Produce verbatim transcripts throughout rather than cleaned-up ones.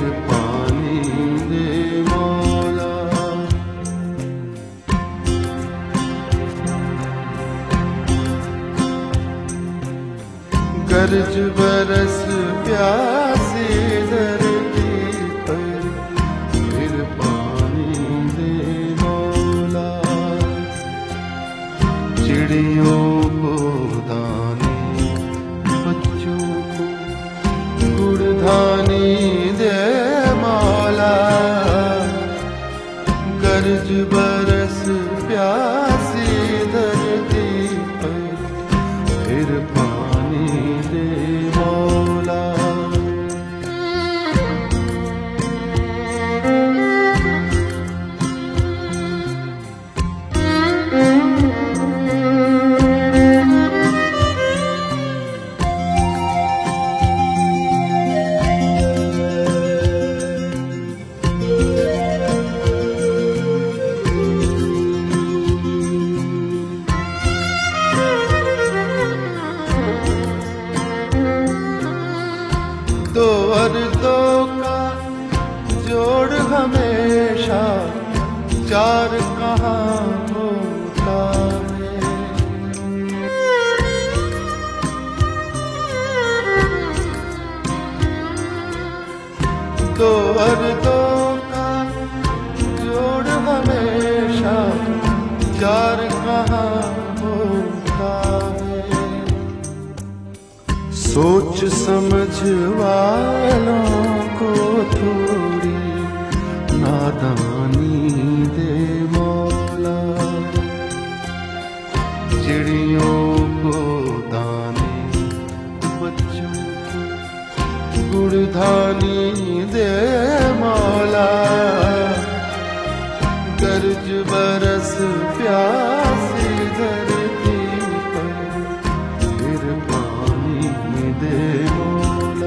फिर पानी दे मौला। गरज बरस प्यासी धरती पर फिर पानी दे मौला। चिड़ियों को दाने बच्चों को गुड़धानी दे मौला। गरज बरस प्यासी धरती पर फिर पानी दे मौला। दो और दो का जोड़ हमेशा चार कहाँ होता है। दो और दो का जोड़ हमेशा चार कहाँ होता है। सोच समझ वालों को थोड़ी नादानी दे मौला। चिड़ियों को दाने बच्चों को गुड़धानी दे मौला। गरज बरस प्यासी धरती पर फिर पानी दे मौला।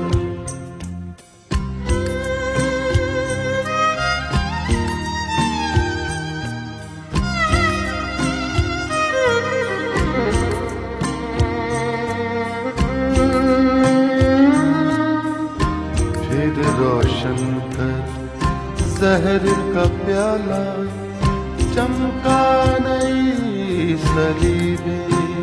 फिर रोशन कर जहर का प्याला चमका नई सलीबे।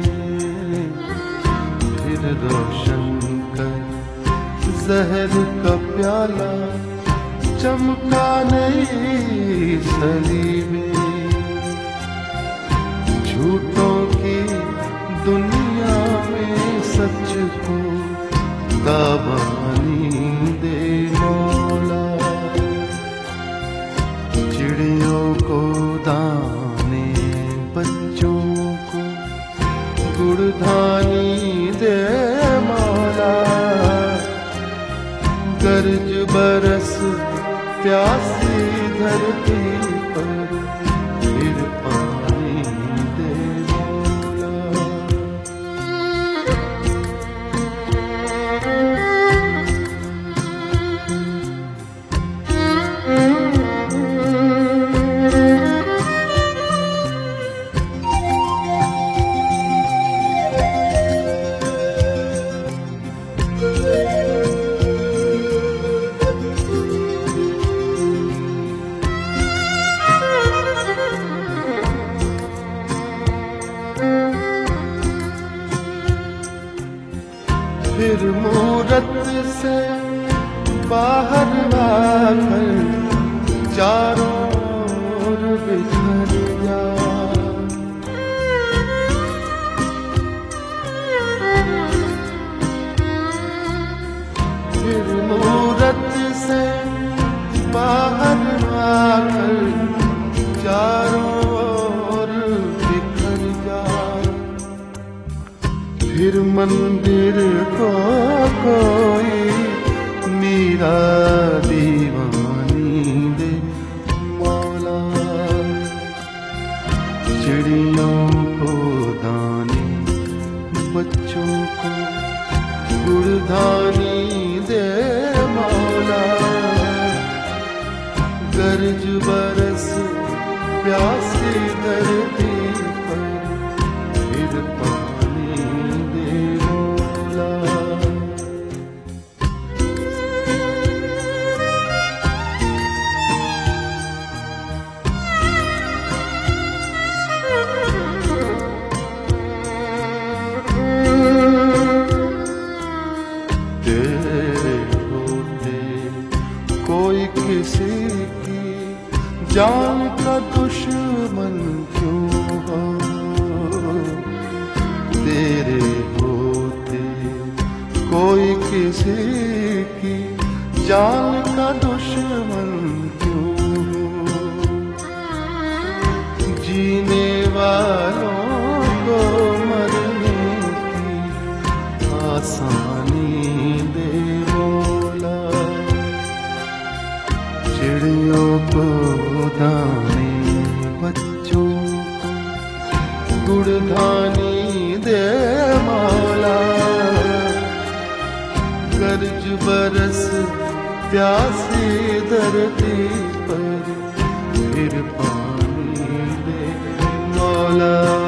फिर रोशन कर जहर का प्याला चमका नई सलीबे। झूठों की दुनिया में सच को दाबानी दे मौला। चिड़ियों को दाने बच्चों को गुड़धानी दे मौला। गरज बरस प्यासी धरती पर फिर पानी दे मौला। फिर मूरत से बाहर आकर चारों ओर बिखर जा। फिर मूरत से बाहर आकर चारों ओर बिखर जा। फिर मंदिर को कोई मीरा दीवानी दे मौला। चिड़ियों को दाने बच्चों को गुड़धानी दे मौला। गरज बरस प्यासी धरती पर फिर पानी दे मौला। कोई किसी की जान का दुश्मन क्यों हो, तेरे होते कोई किसी की जान का दुश्मन क्यों हो। जीने वालों को मरने की आसानी दे मौला, चिड़ियों को दाने बच्चों को गुड़धानी दे मौला। कर्ज बरस प्यासी धरती पर फिर पानी दे मौला।